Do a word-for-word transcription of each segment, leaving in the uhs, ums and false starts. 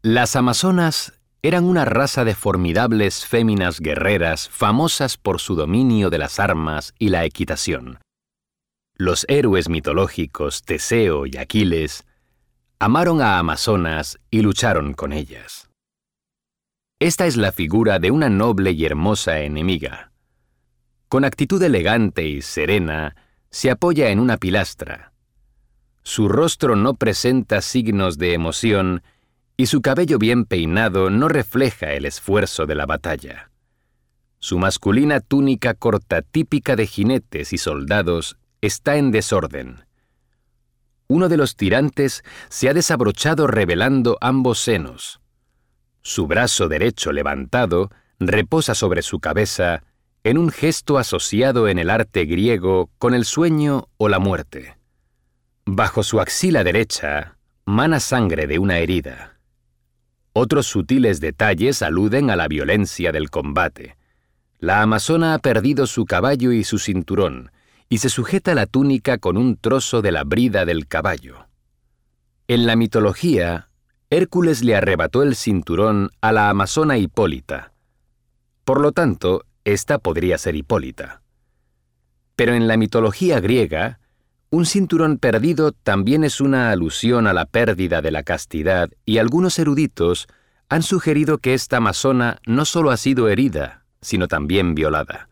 Las amazonas eran una raza de formidables féminas guerreras famosas por su dominio de las armas y la equitación. Los héroes mitológicos Teseo y Aquiles amaron a amazonas y lucharon con ellas. Esta es la figura de una noble y hermosa enemiga. Con actitud elegante y serena, se apoya en una pilastra. Su rostro no presenta signos de emoción y su cabello bien peinado no refleja el esfuerzo de la batalla. Su masculina túnica corta típica de jinetes y soldados está en desorden. Uno de los tirantes se ha desabrochado revelando ambos senos. Su brazo derecho levantado reposa sobre su cabeza en un gesto asociado en el arte griego con el sueño o la muerte. Bajo su axila derecha mana sangre de una herida. Otros sutiles detalles aluden a la violencia del combate. La amazona ha perdido su caballo y su cinturón, y se sujeta la túnica con un trozo de la brida del caballo. En la mitología, Hércules le arrebató el cinturón a la amazona Hipólita. Por lo tanto, esta podría ser Hipólita. Pero en la mitología griega, un cinturón perdido también es una alusión a la pérdida de la castidad y algunos eruditos han sugerido que esta amazona no solo ha sido herida, sino también violada.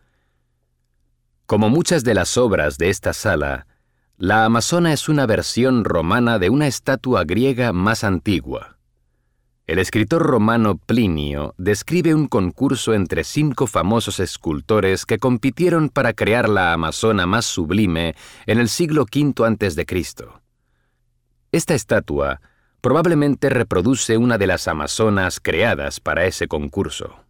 Como muchas de las obras de esta sala, la amazona es una versión romana de una estatua griega más antigua. El escritor romano Plinio describe un concurso entre cinco famosos escultores que compitieron para crear la amazona más sublime en el siglo quinto antes de Cristo. Esta estatua probablemente reproduce una de las amazonas creadas para ese concurso.